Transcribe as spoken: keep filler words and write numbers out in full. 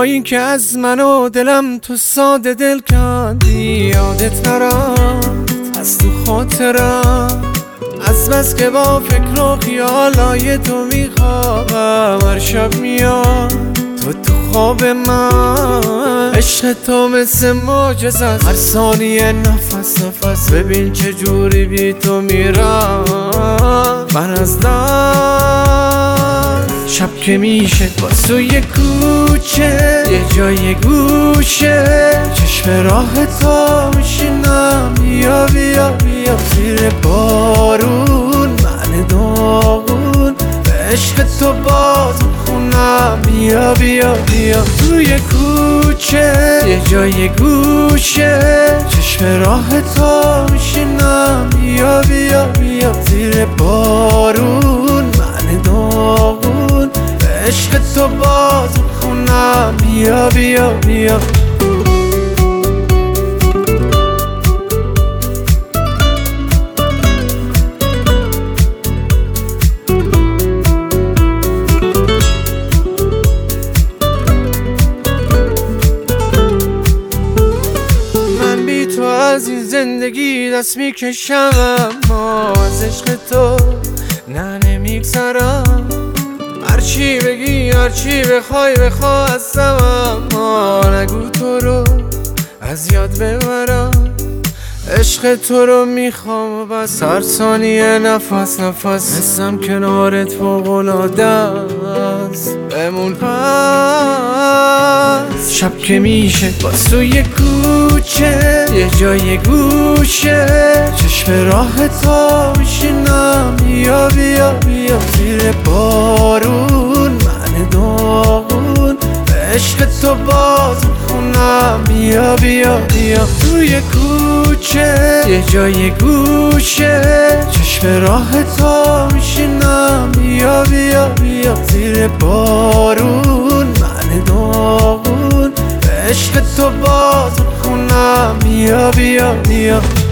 این که از من و دلم تو ساده دل کندی، یادت نرفت از تو خاطرم، از بس که با فکر و خیالای تو میخوابم. هر شب میاد تو تو خواب من، عشق تو مثل معجزه است، هر ثانیه نفس نفس. ببین چه جوری بی تو میرم من از دست. شب که میشه با سوی کوچه یه جای گوشه، چشم راه تو میشینم. بیا بیا بیا زیر بارون من داغون، به عشق تو باز خونم. بیا بیا بیا توی کوچه یه جای گوشه، چشم راه تو میشینم. بیا بیا بیا زیر بارون من داغون، به عشق تو باز خونم. بیا بیا بیا تو از این زندگی دست میکشم، اما از عشق تو نه نمیگذرم. هرچی بگی هرچی بخوای بخوا ازم، اما نگو تو رو از یاد ببرم. عشق تو رو میخوام و بس، هر ثانیه نفس نفس. حسم کنارت فوق‌العاده است، بمون پس. شب که میشه با سوی کوچه یه جای گوشه، چشم راه تو میشینم. بیا بیا بیا زیر بارون من داغون، به عشق تو باز خونم. بیا بیا بیا توی کوچه یه جای گوشه، چشم راه تو میشینم. بیا بیا بیا زیر بارون من داغون، به عشق تو باز خونم. بیا بیا بیا